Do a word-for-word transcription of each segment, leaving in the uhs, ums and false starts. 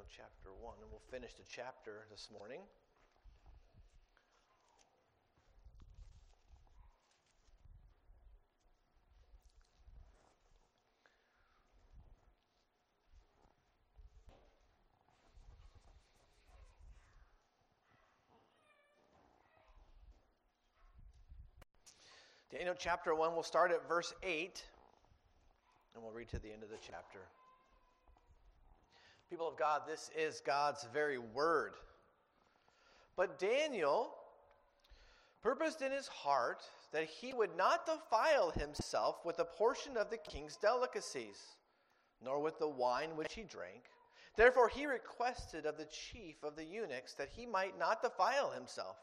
Daniel chapter one, and we'll finish the chapter this morning. Daniel chapter one, we'll start at verse eight, and we'll read to the end of the chapter. People of God, this is God's very word. But Daniel purposed in his heart that he would not defile himself with a portion of the king's delicacies, nor with the wine which he drank. Therefore he requested of the chief of the eunuchs that he might not defile himself.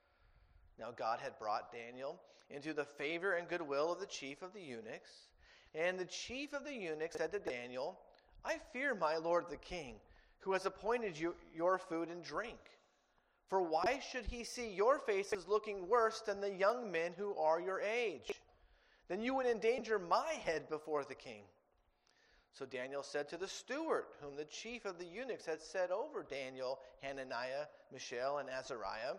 Now God had brought Daniel into the favor and goodwill of the chief of the eunuchs. And the chief of the eunuchs said to Daniel, I fear my lord the king, who has appointed you your food and drink. For why should he see your faces looking worse than the young men who are your age? Then you would endanger my head before the king. So Daniel said to the steward, whom the chief of the eunuchs had set over Daniel, Hananiah, Mishael, and Azariah,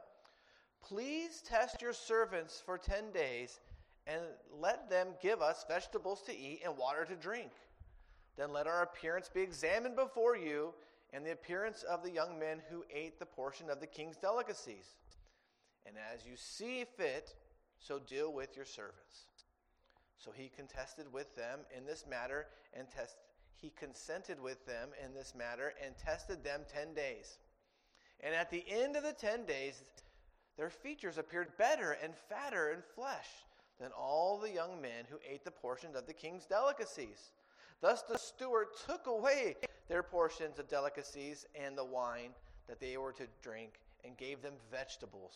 please test your servants for ten days, and let them give us vegetables to eat and water to drink. Then let our appearance be examined before you, and the appearance of the young men who ate the portion of the king's delicacies. And as you see fit, so deal with your servants. So he contested with them in this matter, and test, he consented with them in this matter, and tested them ten days. And at the end of the ten days, their features appeared better and fatter in flesh than all the young men who ate the portion of the king's delicacies. Thus the steward took away their portions of delicacies and the wine that they were to drink, and gave them vegetables.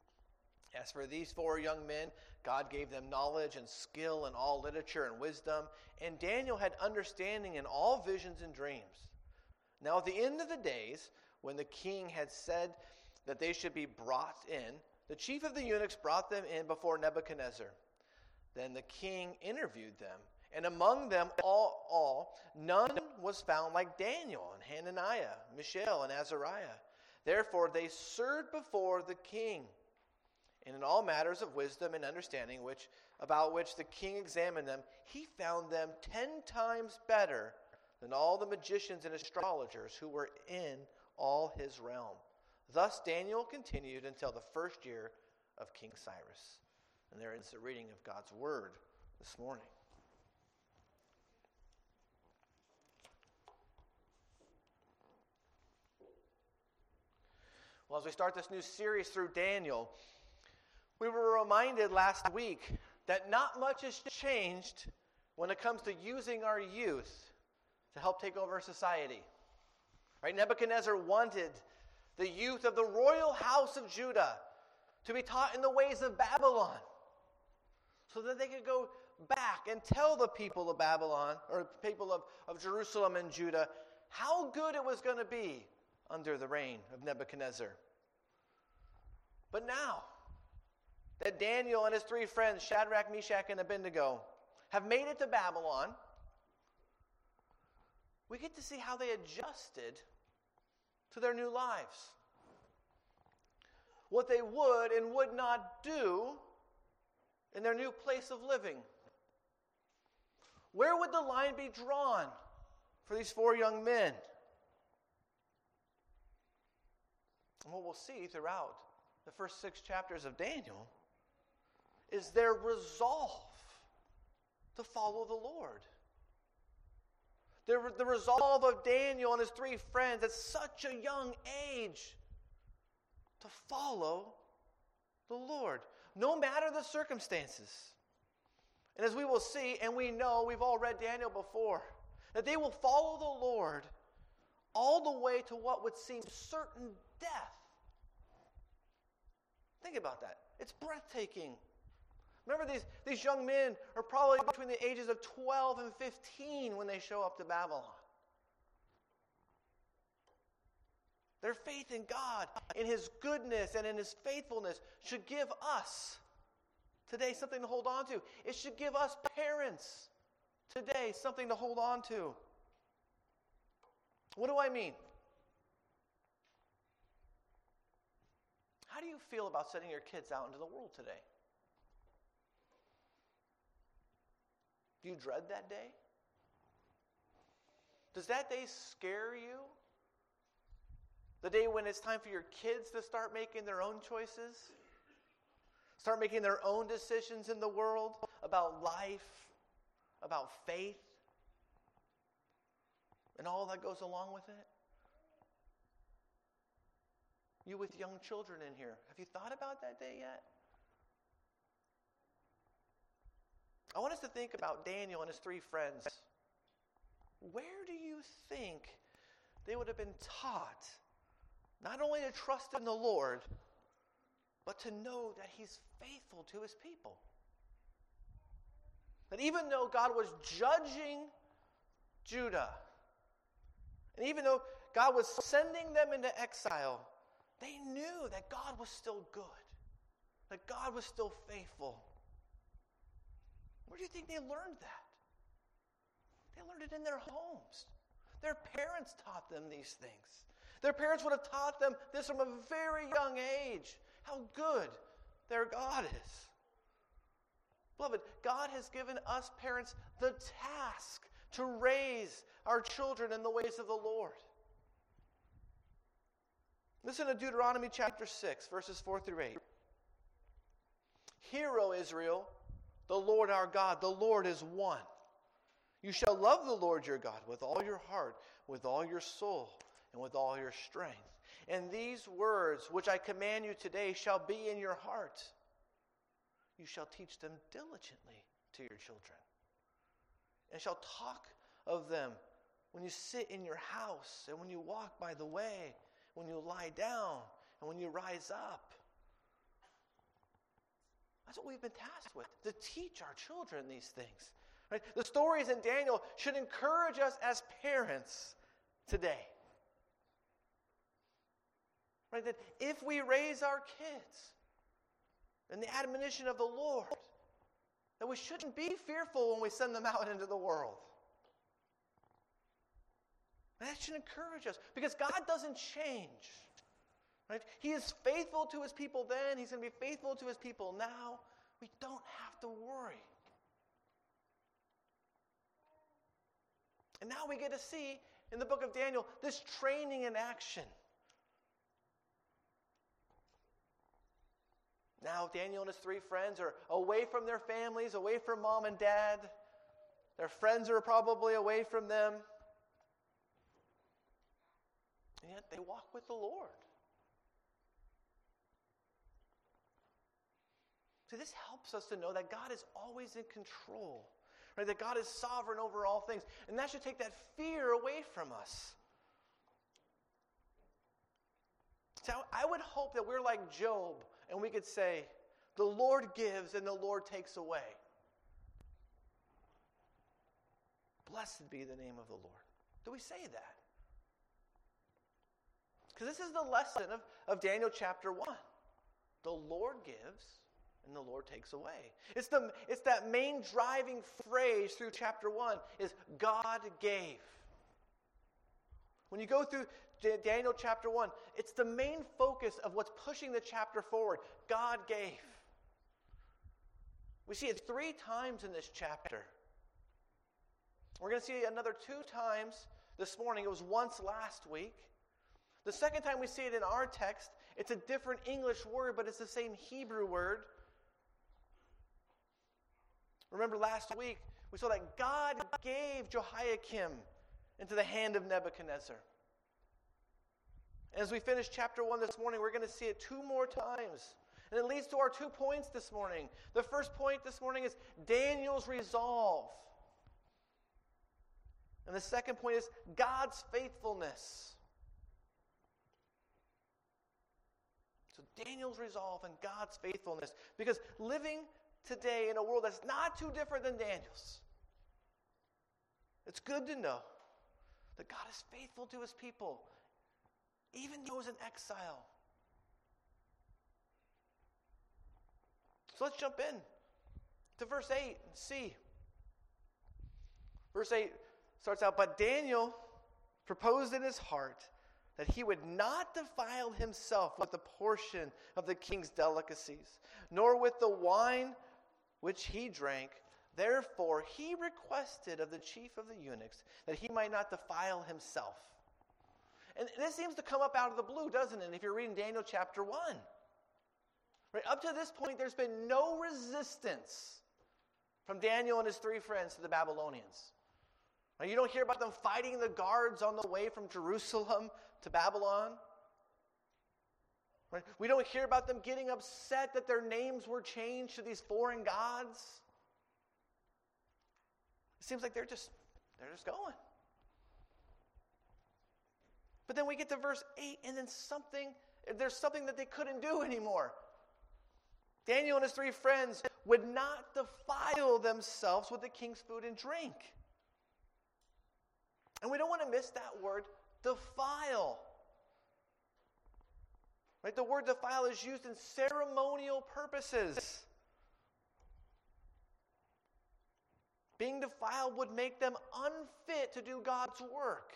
As for these four young men, God gave them knowledge and skill in all literature and wisdom, and Daniel had understanding in all visions and dreams. Now at the end of the days, when the king had said that they should be brought in, the chief of the eunuchs brought them in before Nebuchadnezzar. Then the king interviewed them, and among them all, all none was found like Daniel and Hananiah, Mishael, and Azariah. Therefore they served before the king, and in all matters of wisdom and understanding, which about which the king examined them, he found them ten times better than all the magicians and astrologers who were in all his realm. Thus Daniel continued until the first year of King Cyrus. And there is the reading of God's word this morning. Well, as we start this new series through Daniel, we were reminded last week that not much has changed when it comes to using our youth to help take over society. Right? Nebuchadnezzar wanted the youth of the royal house of Judah to be taught in the ways of Babylon, so that they could go back and tell the people of Babylon, or people of, of Jerusalem and Judah, how good it was going to be under the reign of Nebuchadnezzar. But now that Daniel and his three friends, Shadrach, Meshach, and Abednego, have made it to Babylon, we get to see how they adjusted to their new lives. What they would and would not do in their new place of living. Where would the line be drawn for these four young men? And what we'll see throughout the first six chapters of Daniel is their resolve to follow the Lord. The, the resolve of Daniel and his three friends at such a young age to follow the Lord, no matter the circumstances. And as we will see, and we know, we've all read Daniel before, that they will follow the Lord all the way to what would seem certain death. Think about that. It's breathtaking. Remember, these, these young men are probably between the ages of twelve and fifteen when they show up to Babylon. Their faith in God, in His goodness, and in His faithfulness should give us today something to hold on to. It should give us parents today something to hold on to. What do I mean? do you feel about sending your kids out into the world today? Do you dread that day? Does that day scare you? The day when it's time for your kids to start making their own choices? Start making their own decisions in the world about life, about faith, and all that goes along with it? You with young children in here, have you thought about that day yet? I want us to think about Daniel and his three friends. Where do you think they would have been taught not only to trust in the Lord, but to know that he's faithful to his people? That even though God was judging Judah, and even though God was sending them into exile, they knew that God was still good, that God was still faithful. Where do you think they learned that? They learned it in their homes. Their parents taught them these things. Their parents would have taught them this from a very young age, how good their God is. Beloved, God has given us parents the task to raise our children in the ways of the Lord. Listen to Deuteronomy chapter six, verses four through eight. Hear, O Israel, the Lord our God, the Lord is one. You shall love the Lord your God with all your heart, with all your soul, and with all your strength. And these words which I command you today shall be in your heart. You shall teach them diligently to your children, and shall talk of them when you sit in your house, and when you walk by the way, when you lie down, and when you rise up. That's what we've been tasked with, to teach our children these things. Right? The stories in Daniel should encourage us as parents today. Right? That if we raise our kids in the admonition of the Lord, that we shouldn't be fearful when we send them out into the world. And that should encourage us, because God doesn't change. Right? He is faithful to his people then. He's going to be faithful to his people now. We don't have to worry. And now we get to see in the book of Daniel this training in action. Now Daniel and his three friends are away from their families, away from mom and dad. Their friends are probably away from them. And yet they walk with the Lord. See, this helps us to know that God is always in control. Right? That God is sovereign over all things. And that should take that fear away from us. So I would hope that we're like Job and we could say, the Lord gives and the Lord takes away. Blessed be the name of the Lord. Do we say that? Because this is the lesson of, of Daniel chapter one. The Lord gives and the Lord takes away. It's the it's that main driving phrase through chapter one is God gave. When you go through Daniel chapter one, it's the main focus of what's pushing the chapter forward. God gave. We see it three times in this chapter. We're going to see it another two times this morning. It was once last week. The second time we see it in our text, it's a different English word, but it's the same Hebrew word. Remember last week, we saw that God gave Jehoiakim into the hand of Nebuchadnezzar. And as we finish chapter one this morning, we're going to see it two more times. And it leads to our two points this morning. The first point this morning is Daniel's resolve. And the second point is God's faithfulness. So Daniel's resolve and God's faithfulness. Because living today in a world that's not too different than Daniel's, it's good to know that God is faithful to his people, even those in exile. So let's jump in to verse eight and see. Verse eight starts out, but Daniel proposed in his heart that he would not defile himself with a portion of the king's delicacies, nor with the wine which he drank. Therefore he requested of the chief of the eunuchs that he might not defile himself. And this seems to come up out of the blue, doesn't it, if you're reading Daniel chapter one. Right, up to this point, there's been no resistance from Daniel and his three friends to the Babylonians. Right, you don't hear about them fighting the guards on the way from Jerusalem to Babylon. Right? We don't hear about them getting upset that their names were changed to these foreign gods. It seems like they're just they're just going. But then we get to verse eight, and then something, there's something that they couldn't do anymore. Daniel and his three friends would not defile themselves with the king's food and drink. And we don't want to miss that word, defile. Right? The word defile is used in ceremonial purposes. Being defiled would make them unfit to do God's work.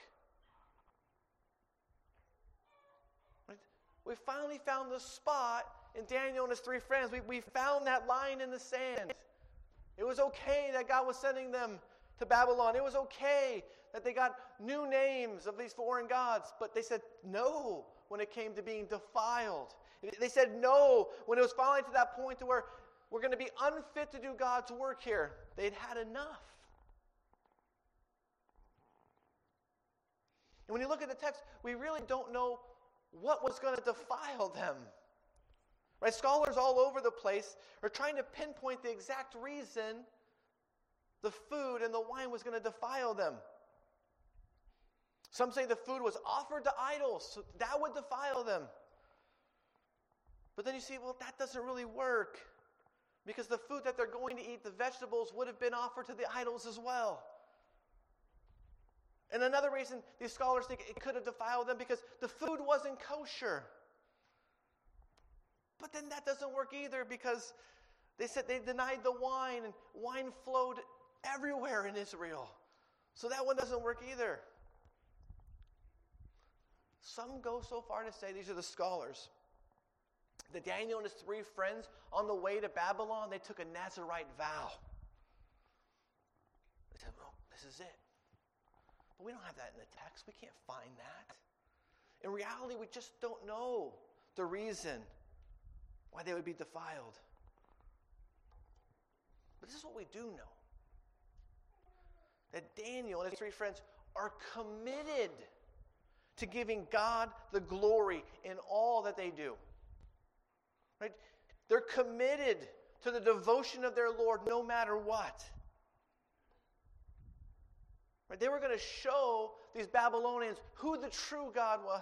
Right? We finally found the spot in Daniel and his three friends. We, we found that line in the sand. It was okay that God was sending them to Babylon. It was okay that they got new names of these foreign gods. But they said no when it came to being defiled. They said no when it was finally to that point to where we're going to be unfit to do God's work here. They'd had enough. And when you look at the text, we really don't know what was going to defile them. Right? Scholars all over the place are trying to pinpoint the exact reason the food and the wine was going to defile them. Some say the food was offered to idols, so that would defile them. But then you see, well, that doesn't really work, because the food that they're going to eat, the vegetables, would have been offered to the idols as well. And another reason these scholars think it could have defiled them, because the food wasn't kosher. But then that doesn't work either, because they said they denied the wine, and wine flowed everywhere in Israel. So that one doesn't work either. Some go so far to say, these are the scholars, that Daniel and his three friends, on the way to Babylon, they took a Nazirite vow. They said, well, this is it. But we don't have that in the text. We can't find that. In reality, we just don't know the reason why they would be defiled. But this is what we do know. That Daniel and his three friends are committed to giving God the glory in all that they do. Right? They're committed to the devotion of their Lord no matter what. Right? They were going to show these Babylonians who the true God was.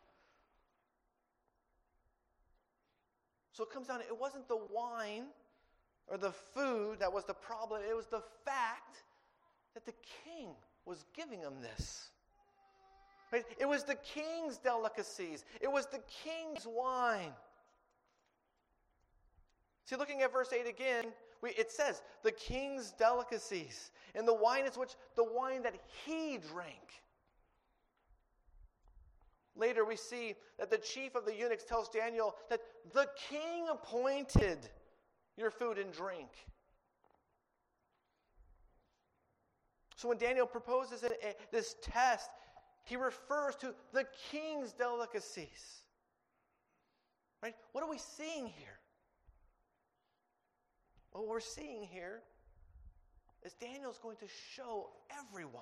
So it comes down to, it wasn't the wine or the food that was the problem. It was the fact that the king was giving them this. Right? It was the king's delicacies. It was the king's wine. See, looking at verse eight again, we, it says, the king's delicacies. And the wine is which the wine that he drank. Later we see that the chief of the eunuchs tells Daniel that the king appointed your food and drink. So when Daniel proposes a, a, this test, he refers to the king's delicacies. Right? What are we seeing here? What we're seeing here is Daniel's going to show everyone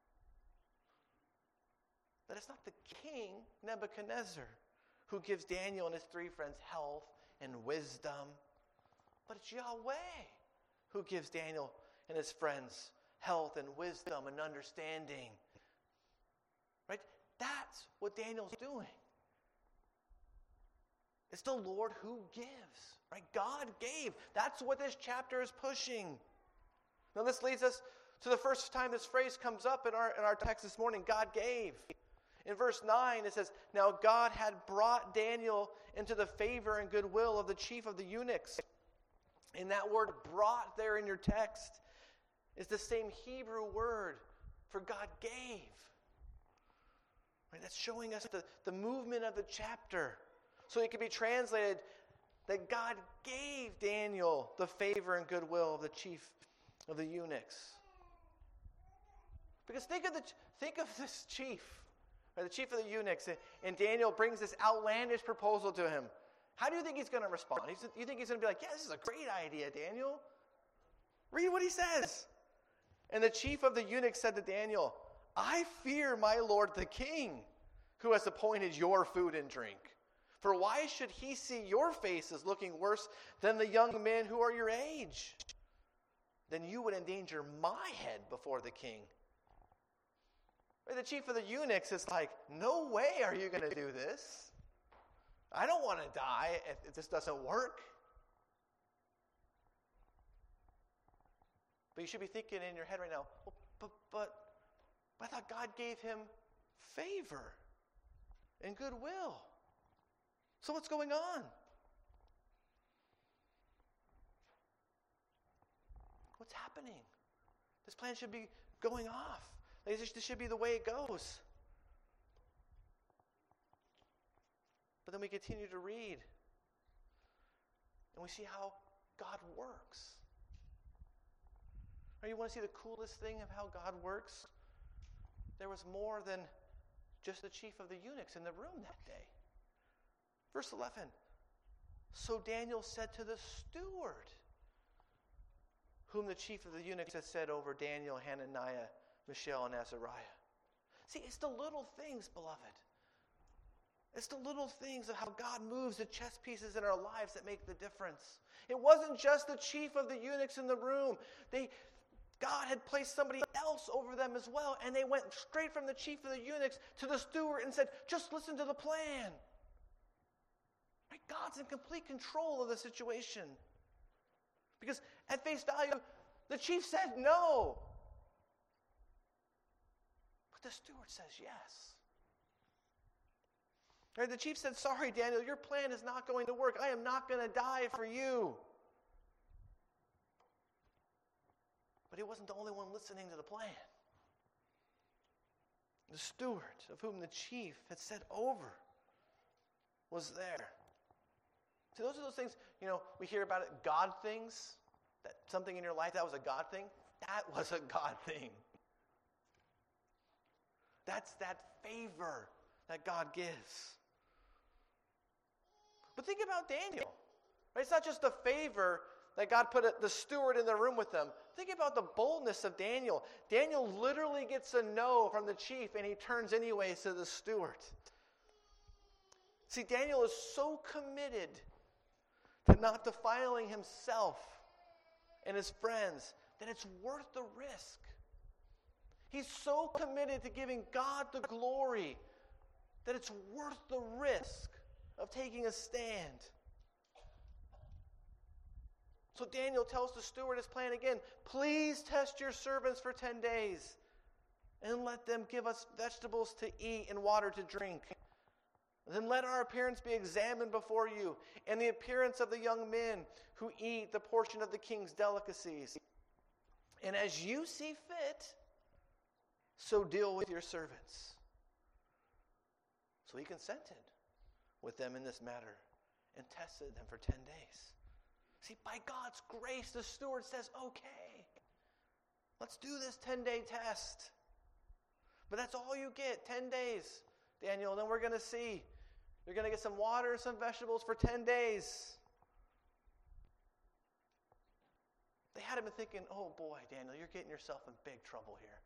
that it's not the king, Nebuchadnezzar, who gives Daniel and his three friends health and wisdom, but it's Yahweh who gives Daniel and his friends health and wisdom and understanding. Right? That's what Daniel's doing. It's the Lord who gives. Right? God gave. That's what this chapter is pushing. Now this leads us to the first time this phrase comes up in our, in our text this morning. God gave. In verse nine it says, now God had brought Daniel into the favor and goodwill of the chief of the eunuchs. And that word brought there in your text is the same Hebrew word for God gave. Right? That's showing us the, the movement of the chapter. So it can be translated that God gave Daniel the favor and goodwill of the chief of the eunuchs. Because think of the think of this chief, or the chief of the eunuchs, and, and Daniel brings this outlandish proposal to him. How do you think he's going to respond? He's, you think he's going to be like, yeah, this is a great idea, Daniel? Read what he says. And the chief of the eunuchs said to Daniel, I fear my lord the king, who has appointed your food and drink. For why should he see your faces looking worse than the young men who are your age? Then you would endanger my head before the king. The chief of the eunuchs is like, no way are you going to do this. I don't want to die if, if this doesn't work. But you should be thinking in your head right now, well, but, but, but I thought God gave him favor and goodwill. So what's going on? What's happening? This plan should be going off. This should be the way it goes. But then we continue to read, and we see how God works. Or you want to see the coolest thing of how God works? There was more than just the chief of the eunuchs in the room that day. Verse eleven. So Daniel said to the steward, whom the chief of the eunuchs had set over Daniel, Hananiah, Mishael, and Azariah. See, it's the little things, beloved. It's the little things of how God moves the chess pieces in our lives that make the difference. It wasn't just the chief of the eunuchs in the room. They, God had placed somebody else over them as well, and they went straight from the chief of the eunuchs to the steward and said, just listen to the plan. Right? God's in complete control of the situation. Because at face value, the chief said no. But the steward says yes. Right? The chief said, sorry, Daniel, your plan is not going to work. I am not going to die for you. But he wasn't the only one listening to the plan. The steward, of whom the chief had set over, was there. See, those are those things, you know, we hear about it, God things, that something in your life that was a God thing. That was a God thing. That's that favor that God gives. But think about Daniel. Right? It's not just the favor that God put the steward in the room with them. Think about the boldness of Daniel. Daniel literally gets a no from the chief, and he turns anyways to the steward. See, Daniel is so committed to not defiling himself and his friends that it's worth the risk. He's so committed to giving God the glory that it's worth the risk of taking a stand. So Daniel tells the steward his plan again. Please test your servants for ten days and let them give us vegetables to eat and water to drink. Then let our appearance be examined before you, and the appearance of the young men who eat the portion of the king's delicacies. And as you see fit, so deal with your servants. So he consented with them in this matter and tested them for ten days. See, by God's grace, the steward says, okay, let's do this ten-day test. But that's all you get, ten days, Daniel, and then we're going to see. You're going to get some water and some vegetables for ten days. They had him thinking, oh boy, Daniel, you're getting yourself in big trouble here.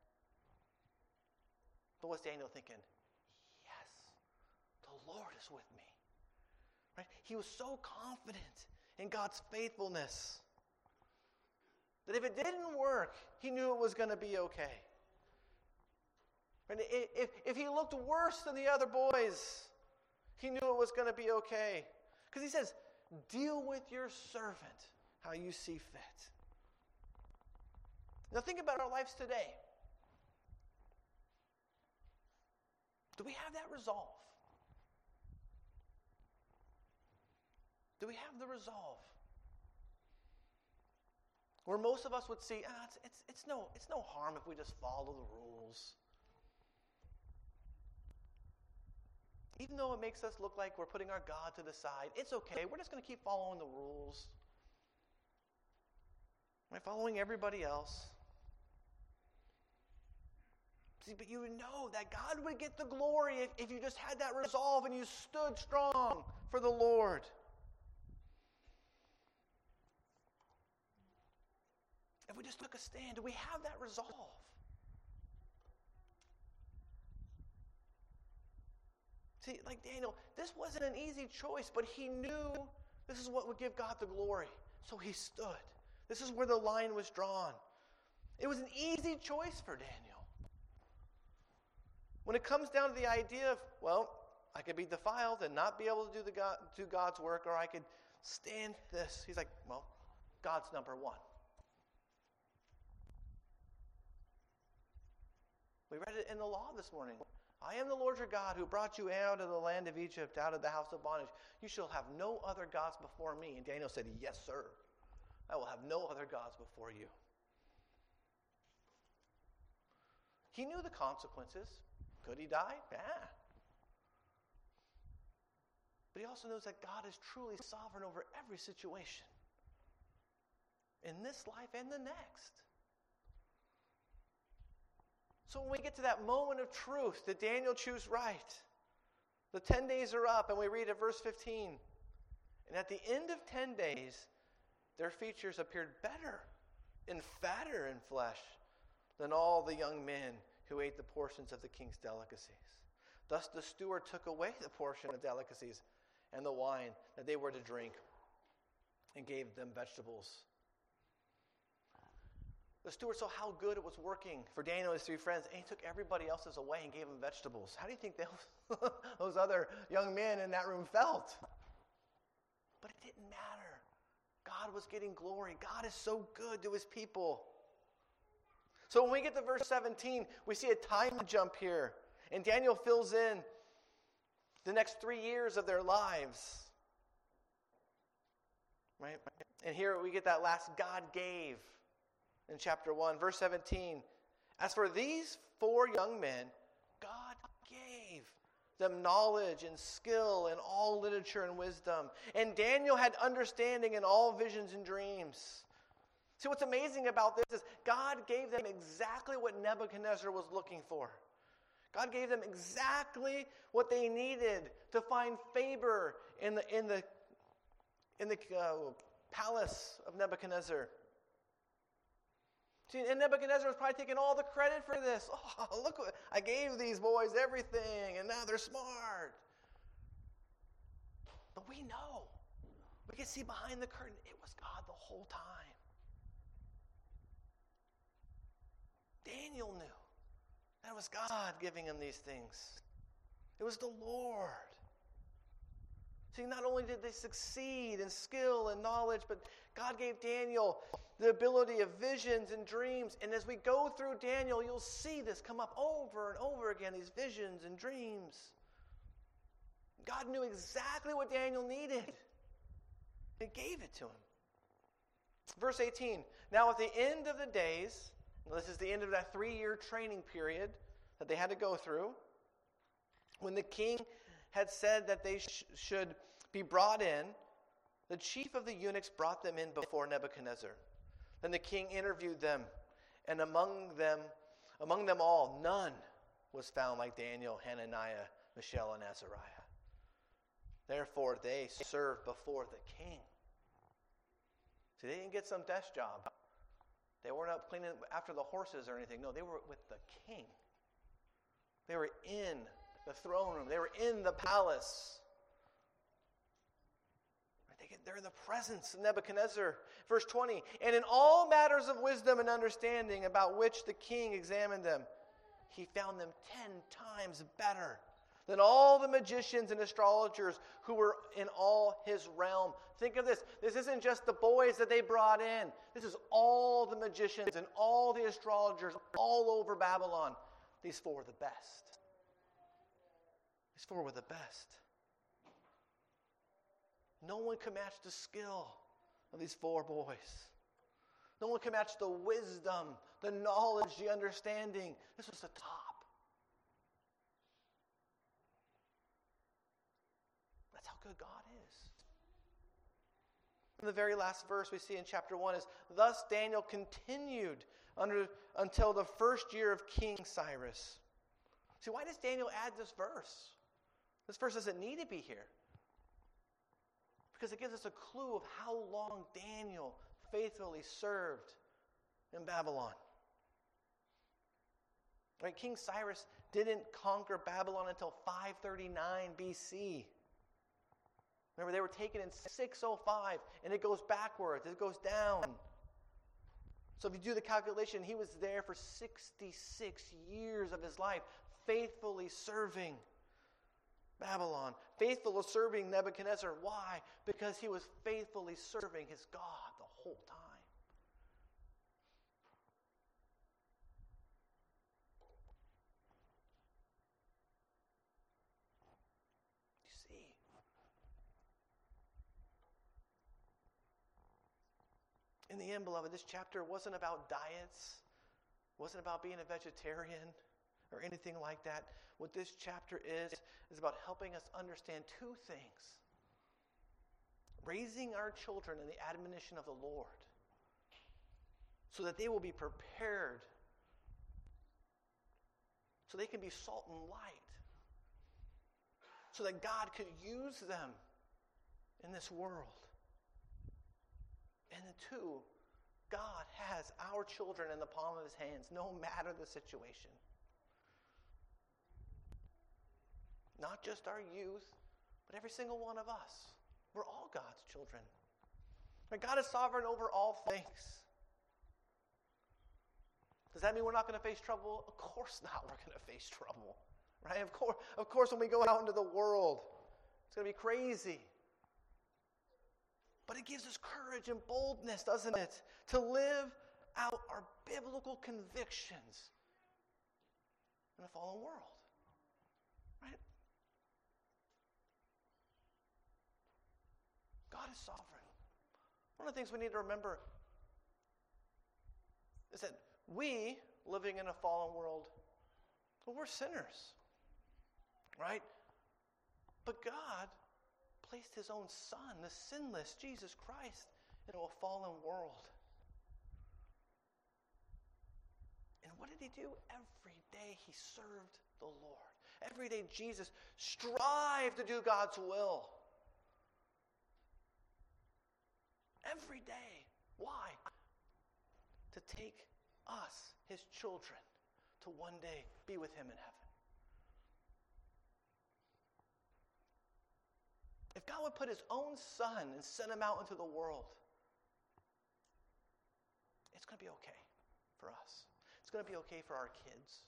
But what's Daniel thinking? Yes, the Lord is with me. Right? He was so confident in God's faithfulness that if it didn't work, he knew it was going to be okay. Right? If, if he looked worse than the other boys, he knew it was going to be okay. Because he says, deal with your servant how you see fit. Now think about our lives today. Do we have that resolve? Do we have the resolve? Where most of us would see, ah, it's, it's, it's, no, it's no harm if we just follow the rules. even though it makes us look like we're putting our God to the side, it's okay. We're just going to keep following the rules. We're following everybody else. See, but you know that God would get the glory if, if you just had that resolve and you stood strong for the Lord. If we just took a stand, do we have that resolve? See, like Daniel, this wasn't an easy choice, but he knew this is what would give God the glory. So he stood. This is where the line was drawn. It was an easy choice for Daniel. When it comes down to the idea of, well, I could be defiled and not be able to do the God, do God's work, or I could stand this. He's like, well, God's number one. We read it in the law this morning. I am the Lord your God who brought you out of the land of Egypt, out of the house of bondage. You shall have no other gods before me. And Daniel said, yes, sir. I will have no other gods before you. He knew the consequences. Could he die? Yeah. But he also knows that God is truly sovereign over every situation. In this life and the next. So when we get to that moment of truth, did Daniel choose right? The ten days are up, and we read at verse fifteen. And at the end of ten days, their features appeared better and fatter in flesh than all the young men who ate the portions of the king's delicacies. Thus the steward took away the portion of delicacies and the wine that they were to drink and gave them vegetables. The steward saw how good it was working for Daniel and his three friends, and he took everybody else's away and gave them vegetables. How do you think they, those other young men in that room felt? But it didn't matter. God was getting glory. God is so good to his people. So when we get to verse seventeen, we see a time jump here. And Daniel fills in the next three years of their lives. Right? And here we get that last God gave in chapter one, verse seventeen. As for these four young men, God gave them knowledge and skill in all literature and wisdom. And Daniel had understanding in all visions and dreams. See, what's amazing about this is God gave them exactly what Nebuchadnezzar was looking for. God gave them exactly what they needed to find favor in the in the in the uh, palace of Nebuchadnezzar. See, and Nebuchadnezzar was probably taking all the credit for this. Oh, look, what, I gave these boys everything, and now they're smart. But we know, we can see behind the curtain, it was God the whole time. Daniel knew that it was God giving him these things. It was the Lord. See, not only did they succeed in skill and knowledge, but God gave Daniel the ability of visions and dreams. And as we go through Daniel, you'll see this come up over and over again, these visions and dreams. God knew exactly what Daniel needed and gave it to him. Verse eighteen, now at the end of the days, this is the end of that three-year training period that they had to go through, when the king had said that they sh- should be brought in, the chief of the eunuchs brought them in before Nebuchadnezzar. Then the king interviewed them, and among them, among them all, none was found like Daniel, Hananiah, Mishael, and Azariah. Therefore, they served before the king. See, they didn't get some desk job. They weren't up cleaning after the horses or anything. No, they were with the king. They were in the throne room. They were in the palace. They're in the presence of Nebuchadnezzar. Verse twenty, and in all matters of wisdom and understanding about which the king examined them, he found them ten times better than all the magicians and astrologers who were in all his realm. Think of this. This isn't just the boys that they brought in. This is all the magicians and all the astrologers all over Babylon. These four were the best. These four were the best. No one can match the skill of these four boys. No one can match the wisdom, the knowledge, the understanding. This was the top. good God is. And the very last verse we see in chapter one is, thus Daniel continued under, until the first year of King Cyrus. See, why does Daniel add this verse? This verse doesn't need to be here. Because it gives us a clue of how long Daniel faithfully served in Babylon. Right? King Cyrus didn't conquer Babylon until five thirty-nine B C. Remember, they were taken in six oh five, and it goes backwards. It goes down. So if you do the calculation, he was there for sixty-six years of his life, faithfully serving Babylon, faithfully serving Nebuchadnezzar. Why? Because he was faithfully serving his God the whole time. You see? In the end, beloved, this chapter wasn't about diets, wasn't about being a vegetarian or anything like that. What this chapter is, is about helping us understand two things. Raising our children in the admonition of the Lord so that they will be prepared, so they can be salt and light, so that God could use them in this world. And the two, God has our children in the palm of his hands, no matter the situation. Not just our youth, but every single one of us. We're all God's children. And God is sovereign over all things. Does that mean we're not going to face trouble? Of course not. We're going to face trouble. Right? Of course, of course, when we go out into the world, it's going to be crazy. But it gives us courage and boldness, doesn't it? To live out our biblical convictions in a fallen world. Right? God is sovereign. One of the things we need to remember is that we, living in a fallen world, well, we're sinners. Right? But God placed his own Son, the sinless Jesus Christ, into a fallen world. And what did he do? Every day he served the Lord. Every day Jesus strived to do God's will. Every day. Why? To take us, his children, to one day be with him in heaven. If God would put his own Son and send him out into the world, it's going to be okay for us. It's going to be okay for our kids.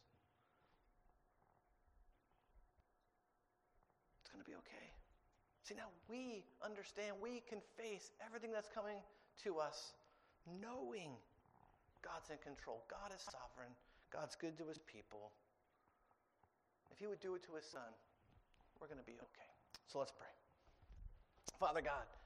It's going to be okay. See, now we understand, we can face everything that's coming to us knowing God's in control. God is sovereign. God's good to his people. If he would do it to his Son, we're going to be okay. So let's pray. Father God,